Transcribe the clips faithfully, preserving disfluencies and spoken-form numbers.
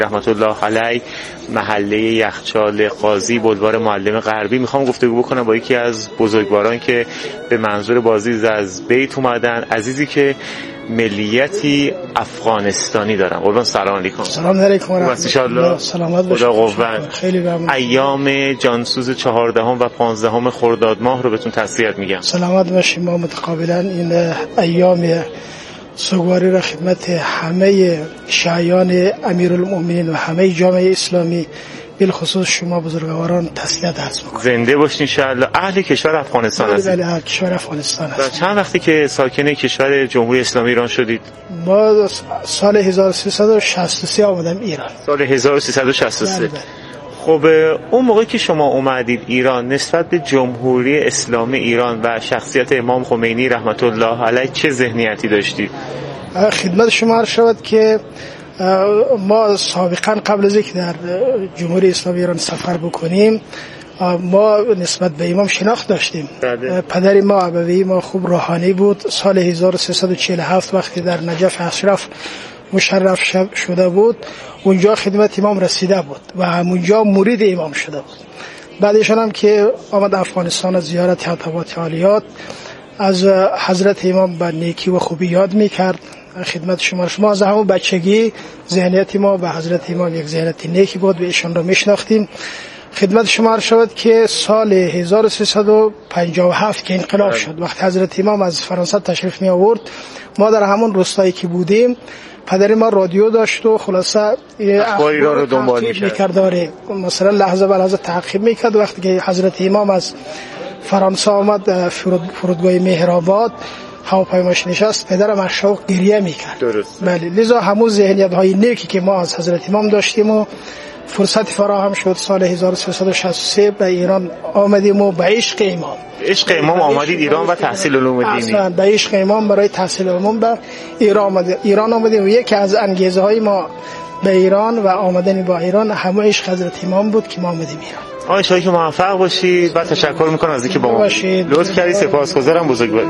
رحمت الله علیه، محله یخچال قاضی، بلوار معلم غربی. میخوام گفتگو بکنم با یکی از بزرگواران که به منظور بازدید از بیت اومدن، عزیزی که ملیتی افغانستانی دارم. قربان سلام علیکم. سلام علیکم و رحمت الله. سلامت باشید. خدا قوت. خیلی ممنون. ایام جانسوز چهاردهم و پانزدهم خرداد ماه رو بهتون تسلیت میگم. سلامت باشید. ما متقابلا این ایام سوگواری را خدمت همه شایان امیرالمؤمنین و همه جامعه اسلامی بالخصوص شما بزرگواران تسلیت عرض می‌کنم. زنده باشین ان شاء الله. اهل کشور افغانستان هستید؟ بله، اهل کشور افغانستان هستم. چند وقتی که ساکن کشور جمهوری اسلامی ایران شدید؟ ما سال هزار و سیصد و شصت و سه آمدم ایران. سال هزار و سیصد و شصت و سه. بله بله. خب اون موقعی که شما اومدید ایران نسبت به جمهوری اسلامی ایران و شخصیت امام خمینی رحمت الله علیه چه ذهنیتی داشتید؟ خدمت شما عرض شود که ما سابقا قبل از اینکه در جمهوری اسلامی ایران سفر بکنیم ما نسبت به امام شناخت داشتیم. بله. پدر ما ابوی ما خوب روحانی بود. سال هزار و سیصد و چهل و هفت وقتی در نجف اشرف مشرف شده بود اونجا خدمت امام رسیده بود و همونجا مرید امام شده بود. بعدشان هم که آمد افغانستان از زیارت حضرت عالیات از حضرت امام به نیکی و خوبی یاد میکرد. خدمت شما شما از همون بچگی ذهنیت ما به حضرت امام یک ذهنیت نیکی بود و ایشان را میشناختیم. خدمت شما شود که سال هزار و سیصد و پنجاه و هفت که انقلاب شد وقتی حضرت امام از فرانسه تشریف می آورد ما در همون روستایی که بودیم پدر ما رادیو داشت و خلاصه اخباری را رو دنبال می‌کرد. مثلا لحظه به لحظه تعقیب می‌کرد. وقتی که حضرت امام از فرانسه آمد فرود فرودگاه مهرآباد هواپیماش نشست پدرم از شوق گریه می‌کرد. درست. بله، لذا همون ذهنیت‌های نیکی که ما از حضرت امام داشتیم و فرصت فراهم شد سال هزار و سیصد و شصت و سه به ایران آمدیم و به عشق امام عشق امام آمدید ایران و تحصیل علوم دینی. اصلا به عشق امام برای تحصیل علوم به ایران آمدیم. ایران آمدیم و یکی از انگیزه های ما به ایران و آمدن با ایران همه عشق حضرت امام بود که ما آمدیم ایران. آقا ان شاءالله که موفق باشید و تشکر میکنم از اینکه با ما باشید. لطف کردید. سپاسگزارم. بزرگوار.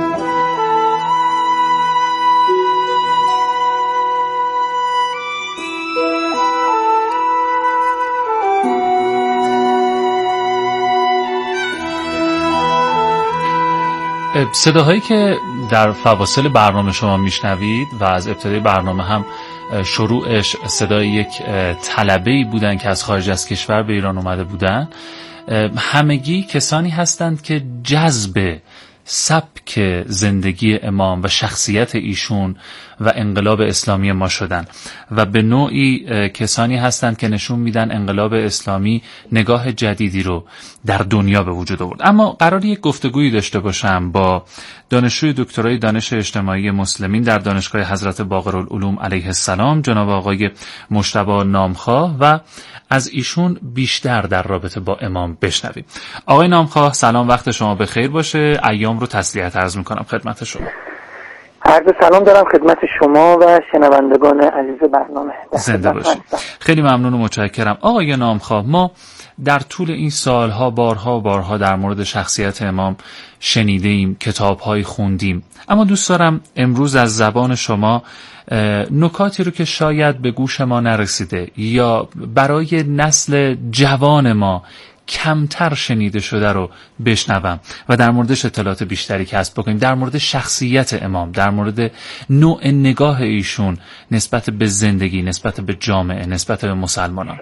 صداهایی که در فواصل برنامه شما میشنوید و از ابتدای برنامه هم شروعش صدای یک طلبه‌ای بودن که از خارج از کشور به ایران اومده بودن، همگی کسانی هستند که جذب سبک زندگی امام و شخصیت ایشون و انقلاب اسلامی ما شدن و به نوعی کسانی هستند که نشون میدن انقلاب اسلامی نگاه جدیدی رو در دنیا به وجود آورد. اما قرار یک گفتگویی داشته باشم با دانشجوی دکترای دانش اجتماعی مسلمین در دانشگاه حضرت باقرالعلوم علیه السلام جناب آقای مجتبی نامخواه و از ایشون بیشتر در رابطه با امام بشنویم. آقای نامخواه سلام، وقت شما بخیر باشه. ایام رو تسلیت عرض میکنم خدمت شما. عرض سلام دارم خدمت شما و شنوندگان عزیز برنامه. زنده باشید. خیلی ممنون و متشکرم. آقای نامخواه، ما در طول این سالها بارها و بارها در مورد شخصیت امام شنیدیم، کتاب‌های خوندیم، اما دوست دارم امروز از زبان شما نکاتی رو که شاید به گوش ما نرسیده یا برای نسل جوان ما کمتر شنیده شده رو بشنوم و در موردش اطلاعات بیشتری کسب بکنیم، در مورد شخصیت امام، در مورد نوع نگاه ایشون نسبت به زندگی، نسبت به جامعه، نسبت به مسلمانان.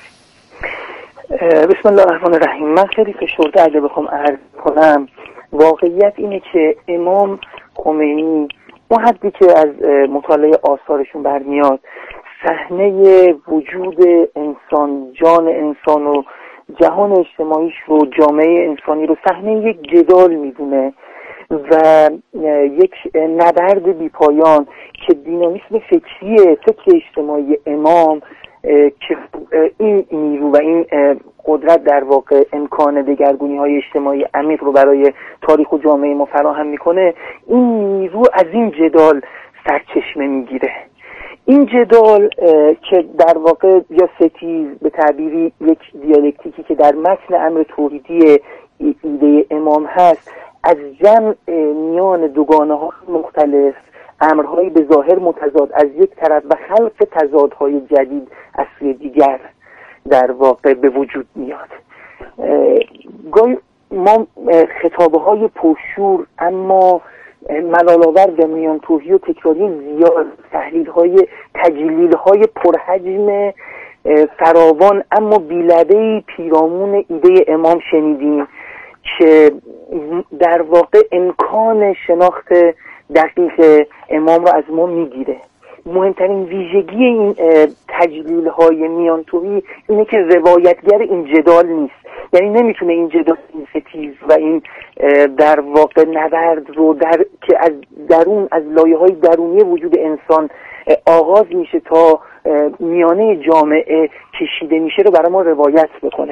بسم الله الرحمن الرحیم. من خیلی فشرده اگه بخوام عرض کنم، واقعیت اینه که امام خمینی اون حدی که از مطالعه آثارشون برمیاد، صحنه وجود انسان، جان انسان و جهان اجتماعیش رو، جامعه انسانی رو صحنه یک جدال میدونه و یک نبرد بیپایان که دینامیسم فکری فکر اجتماعی امام که این نیرو و این قدرت در واقع امکان دگرگونی های اجتماعی عمیق رو برای تاریخ و جامعه ما فراهم میکنه، این نیرو از این جدال سرچشمه میگیره. این جدال که در واقع یا ستیز به تعبیری یک دیالکتیکی که در متن امر توحیدی ایده امام هست، از جمع میان دوگانه ها مختلف، امرهای به ظاهر متضاد از یک طرف و خلق تضادهای جدید از سوی دیگر در واقع به وجود میاد. گاهی ما خطابه های پرشور اما ملال‌آور و میان‌توهی و تکراری زیاد، تحلیل های تجلیل های پرحجم فراوان اما بی‌لبه‌ای پیرامون ایده امام شنیدیم که در واقع امکان شناخت دقیق امام را از ما میگیره. مهمترین ویژگی این تجلیل های میانتویی اینه که روایتگر این جدال نیست، یعنی نمیتونه این جدال این ستیز و این در واقع نبرد رو در که از درون از لایه های درونی وجود انسان آغاز میشه تا میانه جامعه کشیده میشه رو برای ما روایت بکنه.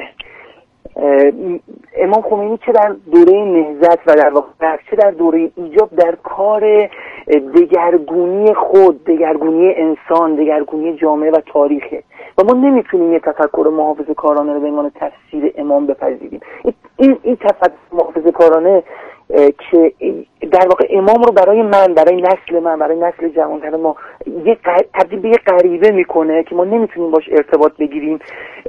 امام خمینی چه در دوره نهضت و در واقع چه در دوره ایجاب در کار دگرگونی خود، دگرگونی انسان، دگرگونی جامعه و تاریخه و ما نمیتونیم یه تفکر محافظه‌کارانه رو به عنوان تفسیر امام بپذیریم. این این تفکر محافظه‌کارانه که در واقع امام رو برای من، برای نسل من، برای نسل جوانتر ما یه تبدیل به یه غریبه میکنه که ما نمیتونیم باش ارتباط بگیریم.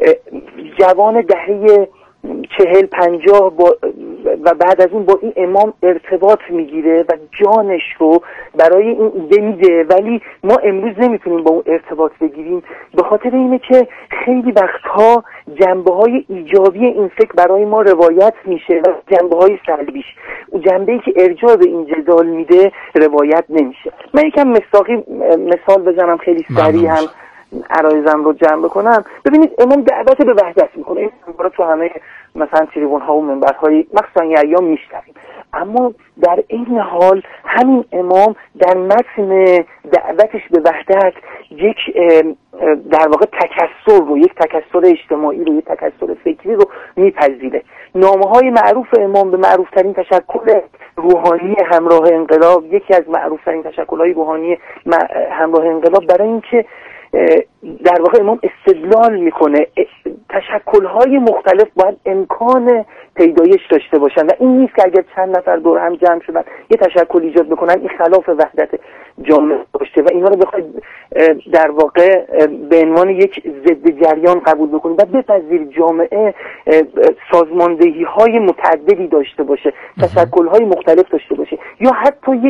جوان دهه چهل پنجاه با و بعد از اون با این امام ارتباط میگیره و جانش رو برای این ایده میده، ولی ما امروز نمیتونیم با اون ارتباط بگیریم به خاطر اینه که خیلی وقتها جنبه های ایجابی این فکر برای ما روایت میشه و جنبه های سلبیش، اون جنبه‌ای که ارجاع به این جدال میده روایت نمیشه. من یکم مثالی مثال بزنم خیلی سریع هم عرایزم رو جمع بکنم. ببینید امام دعوت به وحدت میکنه، این رو تو همه مثلا تریبون ها و منبرهای مخصوصا این ایام میشنویم، اما در این حال همین امام در متن دعوتش به وحدت یک در واقع تکثر رو، یک تکثر اجتماعی رو، یک تکثر فکری رو میپذیره. نامه‌های معروف امام به معروفترین تشکل روحانی همراه انقلاب، یکی از معروفترین تشکل‌های روحانی همراه انقلاب، برای اینکه در واقع امام استدلال میکنه تشکل‌های مختلف باید امکان پیدایش داشته باشن و این نیست که اگر چند نفر دور هم جمع شدن یه تشکل ایجاد بکنن این خلاف وحدت جامعه باشه و اینا رو بخواید در واقع به عنوان یک ضد جریان قبول بکنید و بپذیرید جامعه سازماندهی‌های متعددی داشته باشه، تشکل‌های مختلف داشته باشه، یا حتی یک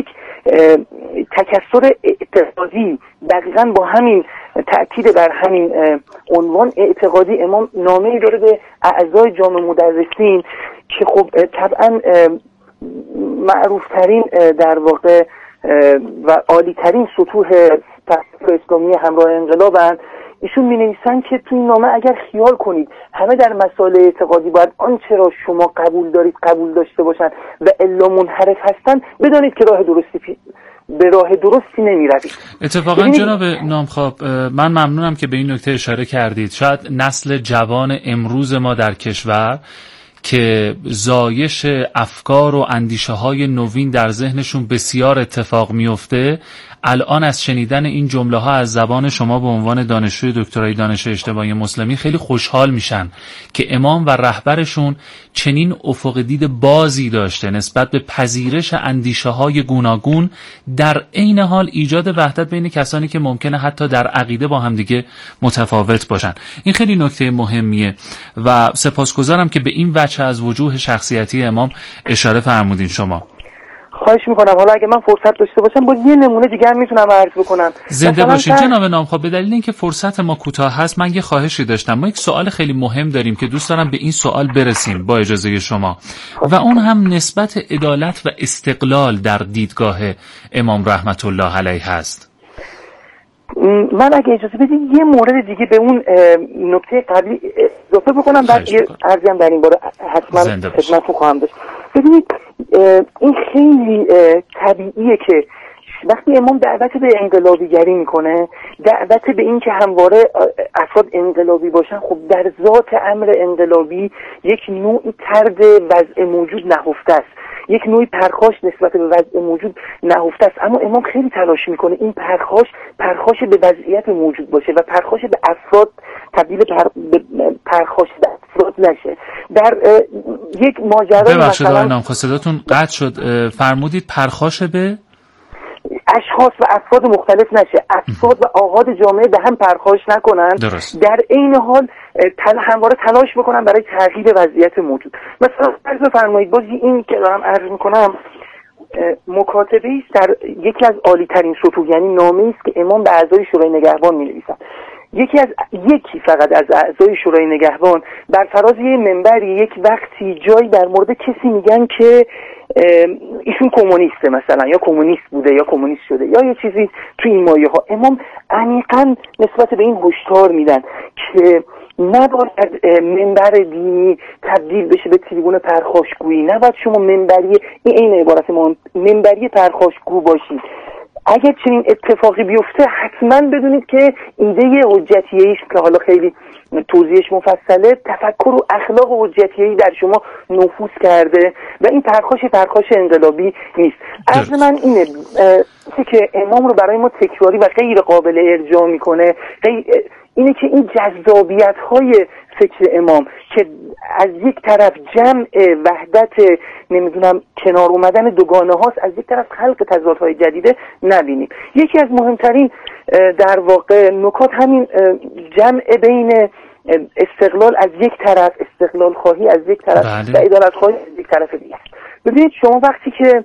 تکثر اعتقادی. دقیقاً با همین تأکید بر همین عنوان اعتقادی امام نامه‌ای داره به اعضای جامعه مدرسین که خب طبعاً معروفترین در واقع و عالی‌ترین سطوح تفکر اسلامی همراه انقلابن. ایشون می‌نویسن که تو این نامه اگر خیال کنید همه در مسائل اعتقادی باید آنچه را شما قبول دارید قبول داشته باشن و الا منحرف هستن، بدانید که راه درستی پی... به راه درستی نمی‌روید. اتفاقا جناب نامخواب من ممنونم که به این نکته اشاره کردید. شاید نسل جوان امروز ما در کشور که زایش افکار و اندیشه های نوین در ذهنشون بسیار اتفاق میفته، الان از شنیدن این جمله ها از زبان شما به عنوان دانشجوی دکترای دانش اجتماعی مسلمی خیلی خوشحال میشن که امام و رهبرشون چنین افق دید بازی داشته نسبت به پذیرش اندیشه های گوناگون، در عین حال ایجاد وحدت بین کسانی که ممکنه حتی در عقیده با هم دیگه متفاوت باشن. این خیلی نکته مهمیه و سپاسگزارم که به این وجه از وجوه شخصیتی امام اشاره فرمودین شما. خواهش میکنم. حالا اگه من فرصت داشته باشم با یه نمونه دیگه هم میتونم عرض بکنم. زنده باشید جناب نامخواب. به دلیل اینکه فرصت ما کوتاه هست من یه خواهشی داشتم. ما یک سوال خیلی مهم داریم که دوست دارم به این سوال برسیم با اجازه شما و اون هم نسبت عدالت و استقلال در دیدگاه امام رحمت الله علیه هست. من اگه اجازه بدید یه مورد دیگه به اون نکته قبلی اضافه بکنم، بعد یه عرضی هم در این باره حتما خدمتتون خواهم داشت. ببینید این خیلی طبیعیه که وقتی امام دعوت به انقلابیگری میکنه، دعوت به این که همواره افراد انقلابی باشن، خب در ذات امر انقلابی یک نوعی طرد وضع موجود نهفته است، یک نوعی پرخاش نسبت به وضع موجود نهفته است، اما امام خیلی تلاش میکنه این پرخاش پرخاش به وضعیت موجود باشه و پرخاش به افراد تبدیل پر... به پرخاش به افراد نشه. در یک ماجرا ببخشید آقای نامخواه صداتون قطع شد، فرمودید پرخاش به اشخاص و افراد مختلف نشه، افراد و آغاز جامعه به هم پرخاش نکنن، درست. در عین حال تل همواره تلاش بکنن برای تغییر وضعیت موجود. مثلا فرض بفرمایید بازی این که دارم عرض میکنم مکاتبه است در یکی از عالی ترین سطوح، یعنی نامه‌ای است که امام به اعضای شورای نگهبان می‌نویسند. یکی از یکی فقط از اعضای شورای نگهبان بر فراز یه منبری یک وقتی جایی در مورد کسی میگن که ایشون کمونیسته مثلا، یا کمونیست بوده یا کمونیست شده یا یه چیزی توی این مایه ها، امام عمیقاً نسبت به این هشدار میدن که نباید منبر دینی تبدیل بشه به تریبون پرخاشگویی، نباید شما منبری این این عبارت ما منبری پرخاشگو باشید. اگر چنین اتفاقی بیفته حتما بدونید که ایده حجتیه‌ایش که حالا خیلی توضیحش مفصله، تفکر و اخلاق حجتیه‌ای در شما نفوذ کرده و این پرخاش پرخاش انقلابی نیست. عرض من اینه که امام رو برای ما تکراری و غیر قابل ارجاع میکنه اینه که این جذابیت‌های فکر امام که از یک طرف جمع وحدت نمیدونم کنار اومدن دوگانه هاست، از یک طرف خلق تضادهای جدیده نبینیم. یکی از مهمترین در واقع نکات همین جمع بین استقلال از یک طرف، استقلال خواهی از یک طرف بله. و عدالت خواهی از یک طرف دیگه. ببینید شما وقتی که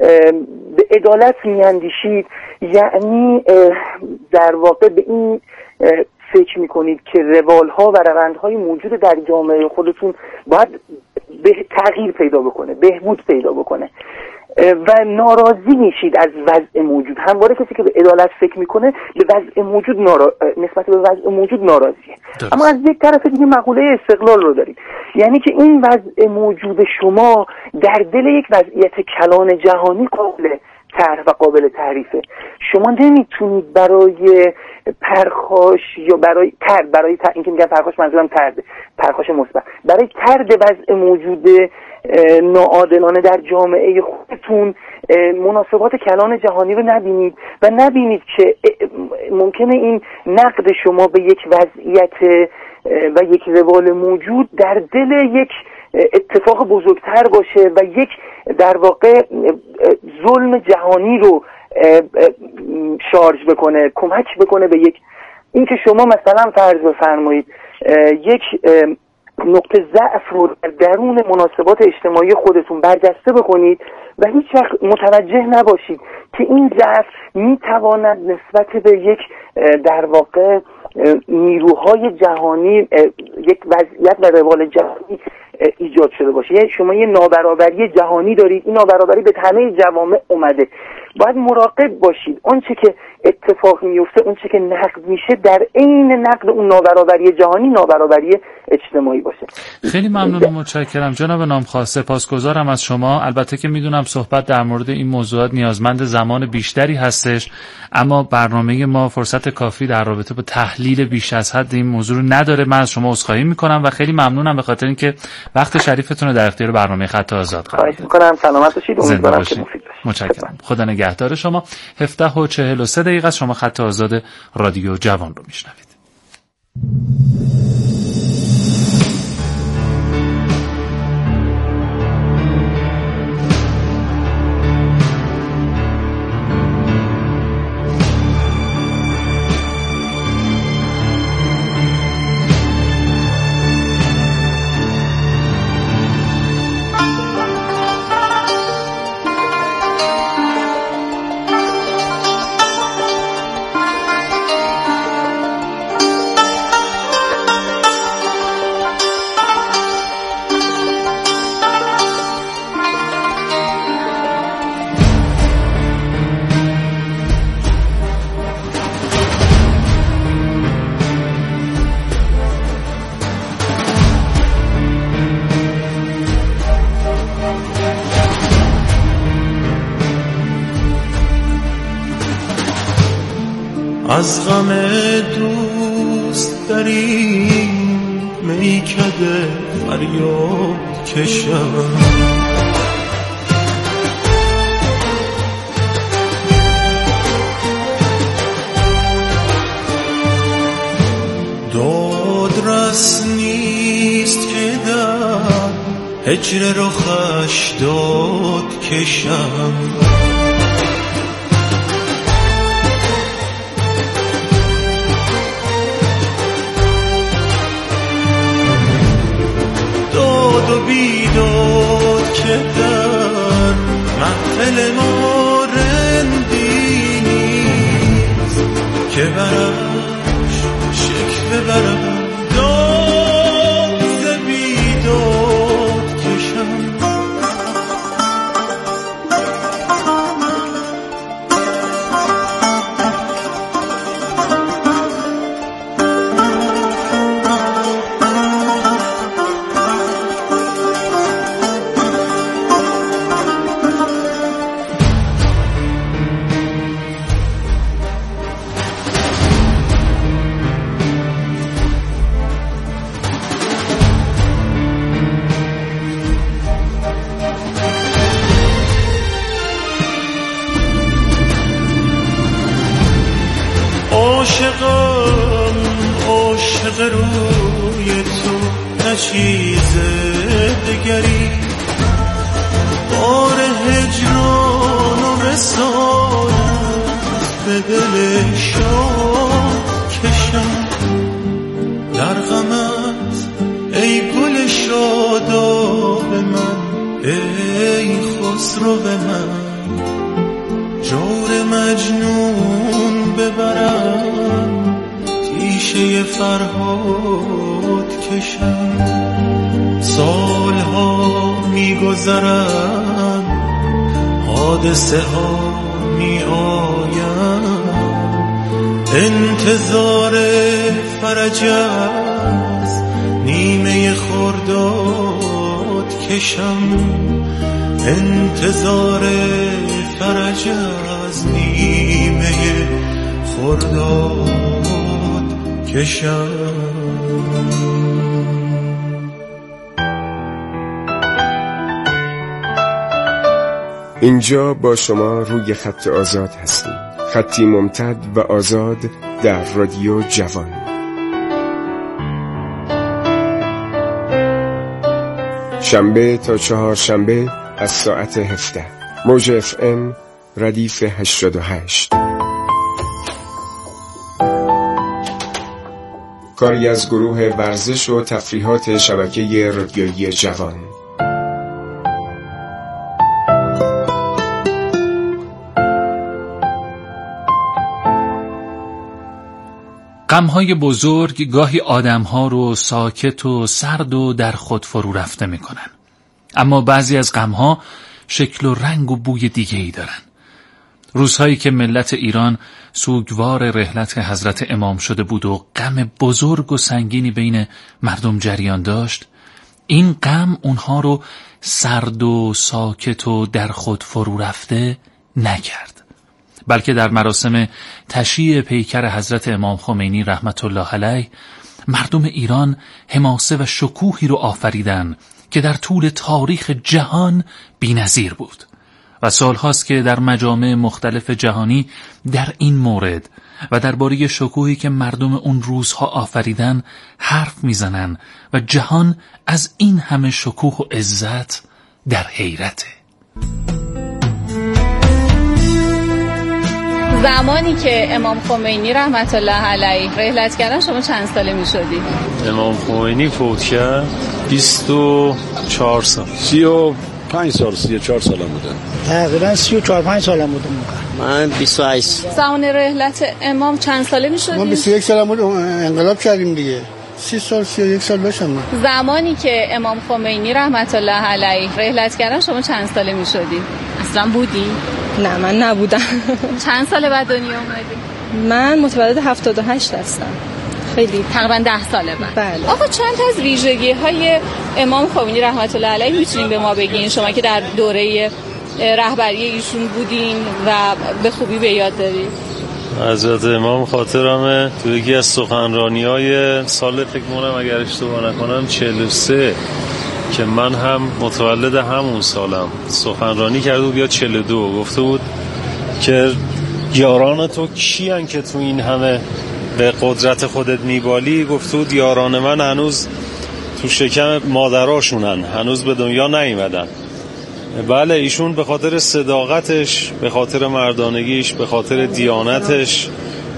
به عدالت میاندیشید یعنی در واقع به این فکر میکنید که روالها و روندهای موجود در جامعه خودتون باید به تغییر پیدا بکنه، بهبود پیدا بکنه و ناراضی میشید از وضع موجود. همواره کسی که به عدالت فکر میکنه به وضع موجود نارا... نسبت به وضع موجود ناراضیه. درست. اما از یک طرف دیگه مقوله استقلال رو دارید، یعنی که این وضع موجود شما در دل یک وضعیت کلان جهانی قابل طرح و قابل تعریفه. شما نمیتونید برای پرخاش یا برای ترد، برای تر... این که میگن پرخاش منظورم ترد، پرخاش مثبت، برای ترد وضع موجود ناعادلانه در جامعه خودتون مناسبات کلان جهانی رو نبینید و نبینید که ممکنه این نقد شما به یک وضعیت و یک روال موجود در دل یک اتفاق بزرگتر باشه و یک در واقع ظلم جهانی رو شارژ بکنه، کمک بکنه به یک این که شما مثلا فرض بفرمایید یک نقطه ضعف رو در درون مناسبات اجتماعی خودتون برجسته بکنید و هیچ وقت متوجه نباشید که این ضعف میتواند نسبت به یک در واقع نیروهای جهانی یک وضعیت و روال جهانی ایجاد شده باشه. یعنی شما یه نابرابری جهانی دارید، این نابرابری به همه جوامع اومده. باید مراقب باشید آنچه که اتفاق میفته، اونچه که نقد میشه در عین نقد اون نابرابری جهانی نابرابری اجتماعی باشه. خیلی ممنون و متشکرم جناب نامخواه، سپاسگزارم از شما. البته که میدونم صحبت در مورد این موضوعات نیازمند زمان بیشتری هستش، اما برنامه ما فرصت کافی در رابطه با تحلیل بیش از حد این موضوع رو نداره. من از شما عذرخواهی میکنم و خیلی ممنونم به خاطر اینکه وقت شریفتون رو در اختیار برنامه خط آزاد قرار دادید. خواهش میکنم. سلامت باشید. امیدوارم که مفید باشه. متشکرم. خدا نگهدار شما. هفده و چهل و سه دقیقه شما خط آزاد رادیو جوان رو میشنوید. از غم دوست داریم میکده فریاد کشم، داد رس نیست که در هجر رخش داد کشم. بیداد که در محفل ما رندی نیست که برش شکوه برم داد ز بیداد کشم. عاشقم عاشق روی تو نه چیز دگری، بار هجران و وصالت به دل شاد کشم. در غمت ای گل شاداب من، ای خسرو به من جور مجنون ببرم، تیشه فرهاد کشم. سالها میگذرم حادثه ها می آیم، انتظار فرج از نیمه خرداد کشم. انتظار فرج از نیمه خرداد کشم. اینجا با شما روی خط آزاد هستیم، خطی ممتد و آزاد در رادیو جوان. شنبه تا چهار شنبه از ساعت هفده، موج اف ام ردیف هشتاد و هشت. کاری از گروه ورزش و تفریحات شبکه رادیویی جوان. غم‌های بزرگ گاهی آدم‌ها رو ساکت و سرد و در خود فرو رفته می‌کنن، اما بعضی از غم‌ها شکل و رنگ و بوی دیگه‌ای دارن. روزهایی که ملت ایران سوگوار رحلت حضرت امام شده بود و غم بزرگ و سنگینی بین مردم جریان داشت، این غم اونها رو سرد و ساکت و در خود فرو رفته نکرد، بلکه در مراسم تشییع پیکر حضرت امام خمینی رحمت الله علیه مردم ایران حماسه و شکوهی رو آفریدن که در طول تاریخ جهان بی‌نظیر بود و سالهاست که در مجامع مختلف جهانی در این مورد و درباره شکوهی که مردم اون روزها آفریدن حرف میزنن و جهان از این همه شکوه و عزت در حیرته. زمانی که امام خمینی رحمت الله علیه رحلت کردن شما چند ساله می شدید؟ امام خمینی فوت کرد بیست و چهار سال، سی و پنج سال، سی و چهار سالم بودم. تقریبا سی و چهار پنج سالم بودم. من بیست و هشت. زمان رحلت امام چند ساله می شدید؟ من بیست و یک سالم بود، انقلاب کردیم دیگه. سی سال سی و یک سال داشتم من. زمانی که امام خمینی رحمت الله علیه رحلت کردن شما چند ساله می شدید؟ اصلا بودی؟ نه من نبودم. چند سال بعد دنیا اومدی؟ من متولد هفتاد و هشت هستم. خیلی تقریبا ده ساله بعد. بله. آقا چند تا از ویژگی های امام خمینی رحمت الله علیه میتونین به ما بگین، شما که در دوره رهبری ایشون بودین و به خوبی به یاد دارید؟ حضرت امام خاطرمه تو یکی از سخنرانی‌های سال فکر کنم اگر اشتباه نکنم چهل و سه که من هم متولد همون سالم، سخنرانی کرده بود یا چهل و دو، گفته بود که یاران تو کیان که تو این همه به قدرت خودت میبالی؟ گفته بود یاران من هنوز تو شکم مادراشونن، هنوز به دنیا نیومدن. بله، ایشون به خاطر صداقتش، به خاطر مردانگیش، به خاطر دیانتش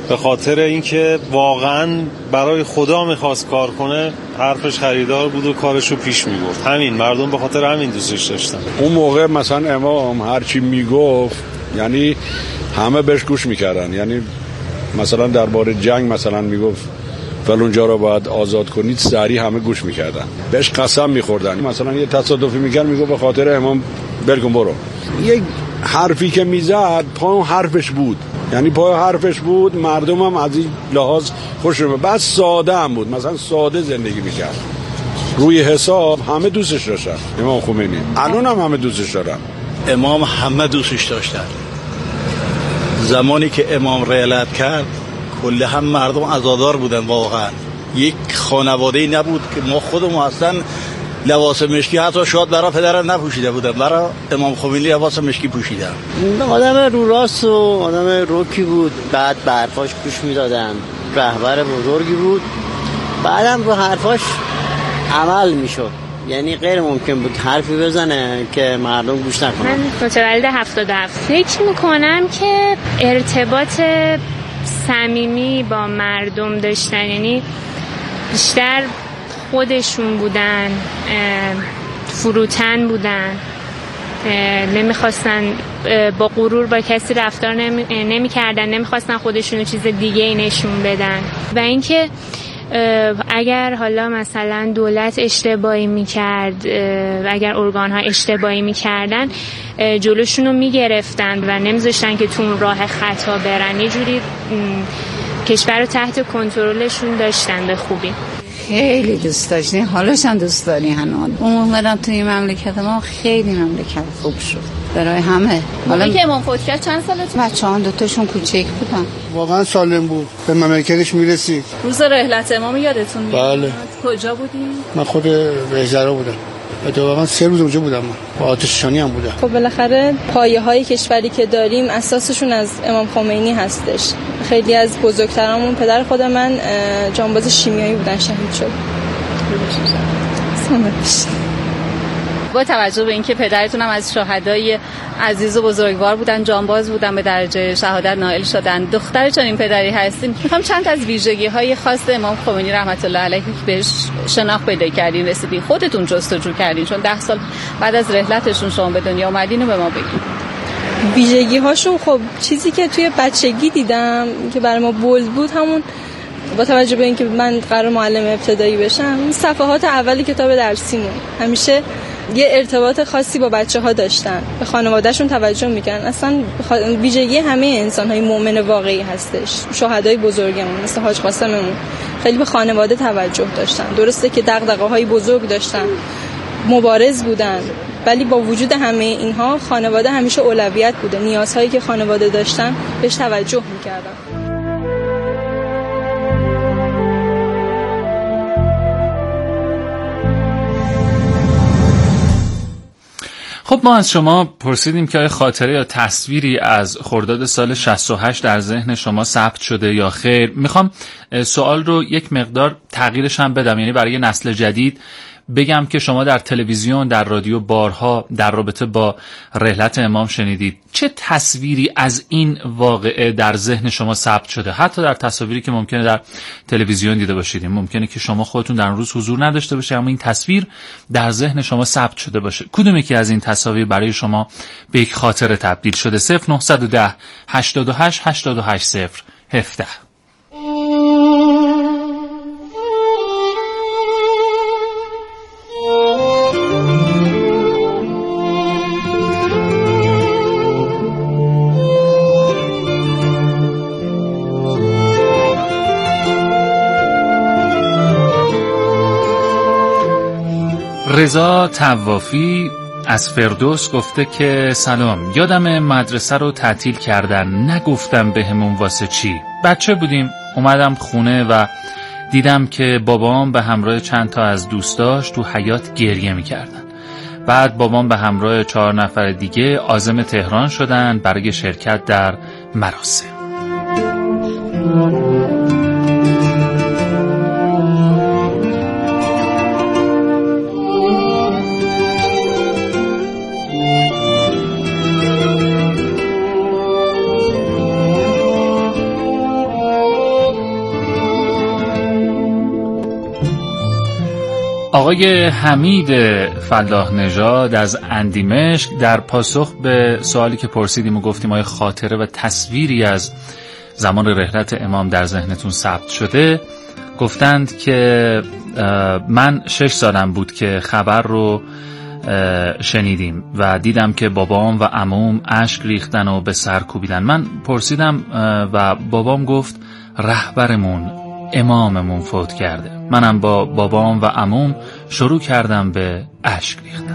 به خاطر اینکه واقعا برای خدا میخواست کار کنه، حرفش خریدار بود و کارشو پیش میبرد. همین مردم به خاطر همین دوستش داشتن. اون موقع مثلا امام هرچی میگفت یعنی همه بهش گوش میکردن. یعنی مثلا درباره جنگ مثلا میگفت فلان را باید آزاد کنید، سریع همه گوش میکردن، بهش قسم میخوردن. مثلا یه تصادفی میکرد میگفت به خاطر امام بلکن برو. یک حرفی که میزد پای حرفش بود، یعنی پای حرفش بود. مردم هم از این لحاظ خوششون. بس ساده هم بود، مثلا ساده زندگی میکرد. روی حساب همه دوستش داشتن امام خمینی. الان هم همه دوستش دارن. امام همه دوستش داشتن. زمانی که امام رحلت کرد کل هم مردم عزادار بودن. واقعا یک خانواده‌ای نبود که ما خودمون اصلا لباس مشکی حتی شاید برای پدرم نپوشیده بودم، برای امام خمینی لباس مشکی پوشیدم. آدم رو راست و آدم روکی بود، بعد به حرفاش گوش میدادن، رهبر بزرگی بود، بعدم رو حرفاش عمل میشد. یعنی غیر ممکن بود حرفی بزنه که مردم گوش نکنن. من متولد هفتاد و هفت فکر میکنم که ارتباط صمیمی با مردم داشتن، یعنی بیشتر خودشون بودن، فروتن بودن، نمیخواستن با غرور با کسی رفتار نمی کردن، نمیخواستن خودشونو چیز دیگه ای نشون بدن. و اینکه اگر حالا مثلا دولت اشتباهی میکرد، اگر ارگان‌ها اشتباهی میکردن، جلوشونو میگرفتن و نمیذاشتن که تو راه خطا برن. یه جوری کشور رو تحت کنترلشون داشتن به خوبی. خیلی دوست داشتیم، حالش هم دوست داری هنوز. اومدم توی مملکت ما خیلی مملکت خوب شد برای همه. حالا که امام فوت کرد چند سالتون؟ بچه‌ها دو تاشون کوچیک بودن. واقعا سالم بود، به مملکتش میرسید. روز رحلت امام یادتون میاد؟ بله. کجا بودین؟ من خود بهزرا بودم. واقعا سه روز اونجا بودم، من با آتش‌نشانی هم بودم. خب بالاخره پایه‌های کشوری که داریم اساسشون از امام خمینی هستش. خیلی از بزرگترامون، پدر خود من جانباز شیمیایی بودن، شهید شد. با توجه به اینکه پدرتون هم از شهدای عزیز و بزرگوار بودن، جانباز بودن، به درجه شهادت نائل شدن، دختر چنین پدری هستین، میخوام چند از ویژگی‌های خاص امام خمینی رحمت الله علیه که بهش شناخت پیدا کردین، رسیدین، خودتون جستجو کردین، چون ده سال بعد از رحلتشون شما به دنیا اومدین، و به ما بگین ویژگی‌هاشو. خب چیزی که توی بچگی دیدم که برای ما بولد بود، همون با توجه به اینکه من قرار معلم ابتدایی بشم، صفحات اولی کتاب درسیمون همیشه یه ارتباط خاصی با بچه‌ها داشتن، به خانواده‌شون توجه می‌کردن. اصلا ویژگی همه انسان‌های مؤمن واقعی هستش. شهدای بزرگمون مثل حاج قاسممون خیلی به خانواده توجه داشتن. درسته که دغدغه‌های بزرگ داشتن، مبارز بودن، ولی با وجود همه اینها خانواده همیشه اولویت بوده. نیازهایی که خانواده داشتن بهش توجه می‌کردن. خب ما از شما پرسیدیم که آیا خاطره یا تصویری از خرداد سال شصت و هشت در ذهن شما ثبت شده یا خیر. میخوام سوال رو یک مقدار تغییرش هم بدم، یعنی برای نسل جدید بگم که شما در تلویزیون، در رادیو بارها در رابطه با رحلت امام شنیدید. چه تصویری از این واقعه در ذهن شما ثبت شده؟ حتی در تصاویری که ممکنه در تلویزیون دیده باشید، ممکنه که شما خودتون در اون روز حضور نداشته باشید، اما این تصویر در ذهن شما ثبت شده باشه. کدوم یکی از این تصاویر برای شما به یک خاطره تبدیل شده؟ صفر نه یک صفر هشتاد و هشت هشتاد و هشت صفر هفده. رضا طوافی از فردوس گفته که سلام، یادم مدرسه رو تعطیل کردن، نگفتم بهمون واسه چی. بچه بودیم، اومدم خونه و دیدم که بابام به همراه چند تا از دوستاش تو حیاط گریه میکردن. بعد بابام به همراه چهار نفر دیگه عازم تهران شدن برای شرکت در مراسم. آقای حمید فلاح نژاد از اندیمشک در پاسخ به سوالی که پرسیدیم و گفتیم آیا خاطره و تصویری از زمان رحلت امام در ذهنتون ثبت شده، گفتند که من شش سالم بود که خبر رو شنیدیم و دیدم که بابام و عموم اشک ریختن و به سر کوبیدن. من پرسیدم و بابام گفت رهبرمون اماممون فوت کرده. منم با بابام و عموم شروع کردم به اشک ریختن.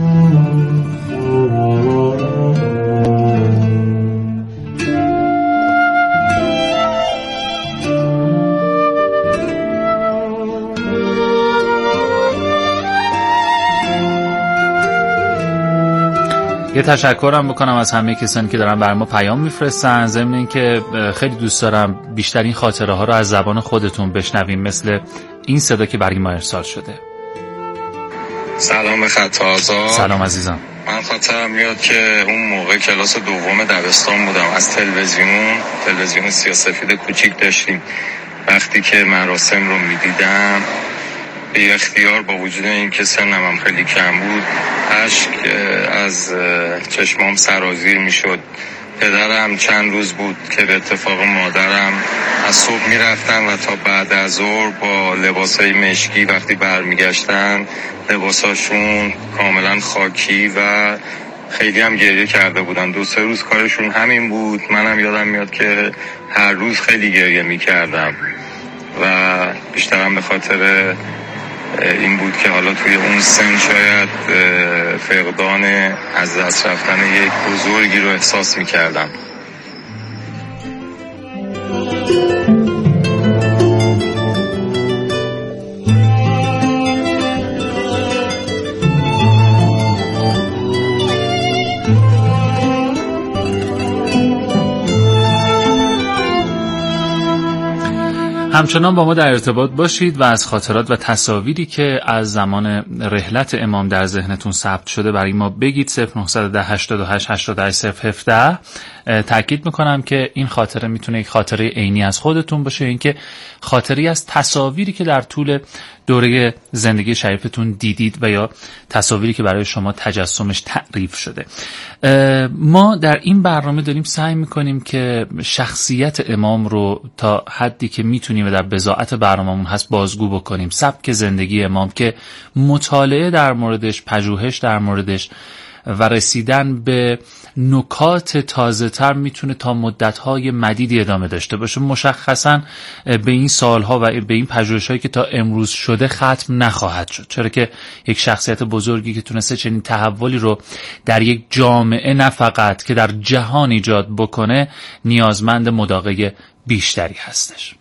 یه تشکرم بکنم از همه کسانی که دارن بر ما پیام میفرستن، ضمن اینکه خیلی دوست دارم بیشتر این خاطره ها رو از زبان خودتون بشنویم، مثل این صدا که برای ما ارسال شده. سلام به خط آزاد. سلام عزیزم. من خاطرم میاد که اون موقع کلاس دوم دبستان بودم، از تلویزیون تلویزیون سیاه‌سفید کوچیک داشتیم. وقتی که مراسم رو میدیدم بی اختیار با وجود این که سنم هم خیلی کم بود اشک از چشمام سرازیر میشد. پدرم چند روز بود که به اتفاق مادرم از صبح میرفتن و تا بعد از ظهر با لباسای مشکی وقتی برمیگشتن لباساشون کاملا خاکی و خیلی هم گریه کرده بودن. دو سه روز کارشون همین بود. منم یادم میاد که هر روز خیلی گریه میکردم و بیشترم به خاطر این بود که حالا توی اون سن شاید فقدان از دست رفتن یک بزرگی رو احساس می‌کردم. همچنان با ما در ارتباط باشید و از خاطرات و تصاویری که از زمان رحلت امام در ذهنتون ثبت شده برای ما بگید. صفر نه یک صفر هشتاد و هشت هشتاد و هشت صفر هفده. تأکید میکنم که این خاطره میتونه یک خاطره عینی از خودتون باشه، اینکه خاطری از تصاویری که در طول دوره زندگی شریفتون دیدید و یا تصاویری که برای شما تجسمش تعریف شده. ما در این برنامه داریم سعی میکنیم که شخصیت امام رو تا حدی که میتونیم و در بضاعت برنامه‌مون هست بازگو بکنیم. سبک زندگی امام که مطالعه در موردش، پژوهش در موردش و رسیدن به نکات تازه تر میتونه تا مدت‌های مدیدی ادامه داشته باشه. مشخصاً به این سالها و به این پژوهش‌هایی که تا امروز شده ختم نخواهد شد، چرا که یک شخصیت بزرگی که تونسته چنین تحولی رو در یک جامعه نه فقط که در جهان ایجاد بکنه نیازمند مداقه بیشتری هستش.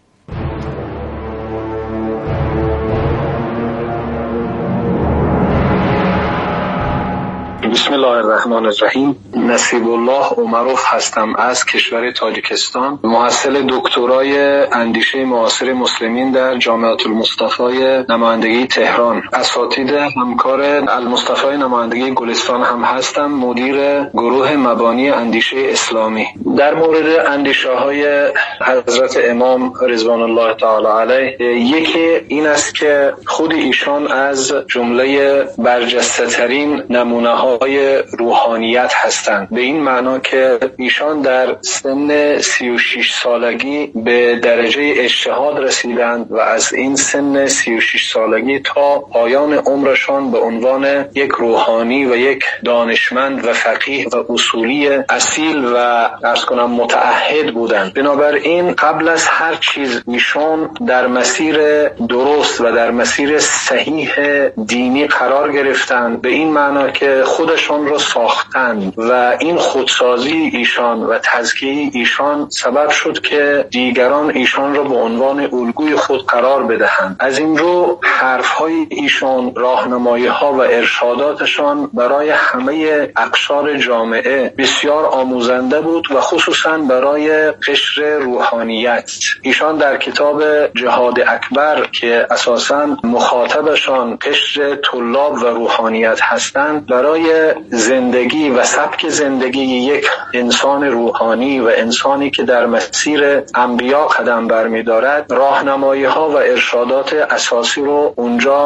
بسم الله الرحمن الرحیم. نصیب الله عمروف هستم از کشور تاجیکستان، محصل دکترای اندیشه معاصر مسلمین در جامعه المصطفی نمایندگی تهران. اساتید همکار المصطفی نمایندگی گلستان هم هستم، مدیر گروه مبانی اندیشه اسلامی. در مورد اندیشه های حضرت امام رضوان الله تعالی علیه، یکی این است که خود ایشان از جمله برجسته ترین نمونه ها روحانیت هستند، به این معنا که ایشان در سن سی و شش سالگی به درجه اجتهاد رسیدند و از این سن سی و شش سالگی تا پایان عمرشان به عنوان یک روحانی و یک دانشمند و فقیه و اصولی اصیل و عرض کنم متعهد بودند. بنابراین قبل از هر چیز ایشان در مسیر درست و در مسیر صحیح دینی قرار گرفتند، به این معنا که خودشان را ساختند و این خودسازی ایشان و تزکیه ایشان سبب شد که دیگران ایشان را به عنوان الگوی خود قرار بدهند. از این رو حرفهای ایشان، راهنمایی‌ها و ارشاداتشان برای همه اقشار جامعه بسیار آموزنده بود و خصوصا برای قشر روحانیت. ایشان در کتاب جهاد اکبر که اساساً مخاطبشان قشر طلاب و روحانیت هستند، برای زندگی و سبک زندگی یک انسان روحانی و انسانی که در مسیر انبیا قدم برمی‌دارد راهنمایی‌ها و ارشادات اساسی رو اونجا